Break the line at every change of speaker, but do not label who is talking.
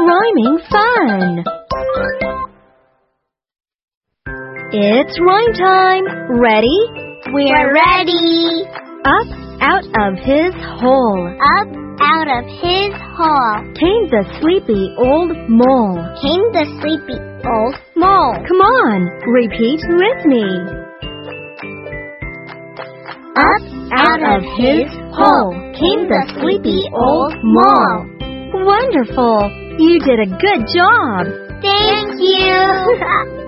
rhyming fun! It's rhyme time! Ready?
We're ready!
Up out of his hole.
Up out of his hole
Came the sleepy old mole.
came the sleepy old mole.
Come on, repeat with me.
Up out of his hole came the sleepy old mole.
Wonderful! You did a good job!
Thank you!